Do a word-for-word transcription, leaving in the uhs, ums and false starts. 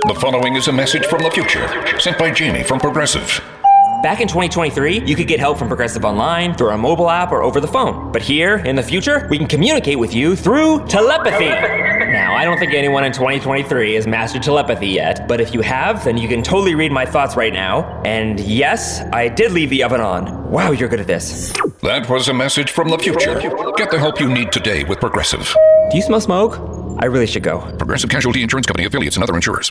The following is a message from the future, sent by Jamie from Progressive. Back in twenty twenty-three, you could get help from Progressive online, through our mobile app, or over the phone. But here, in the future, we can communicate with you through telepathy. Now, I don't think anyone in twenty twenty-three has mastered telepathy yet, but if you have, then you can totally read my thoughts right now. And yes, I did leave the oven on. Wow, you're good at this. That was a message from the future. Get the help you need today with Progressive. Do you smell smoke? I really should go. Progressive Casualty Insurance Company, affiliates, and other insurers.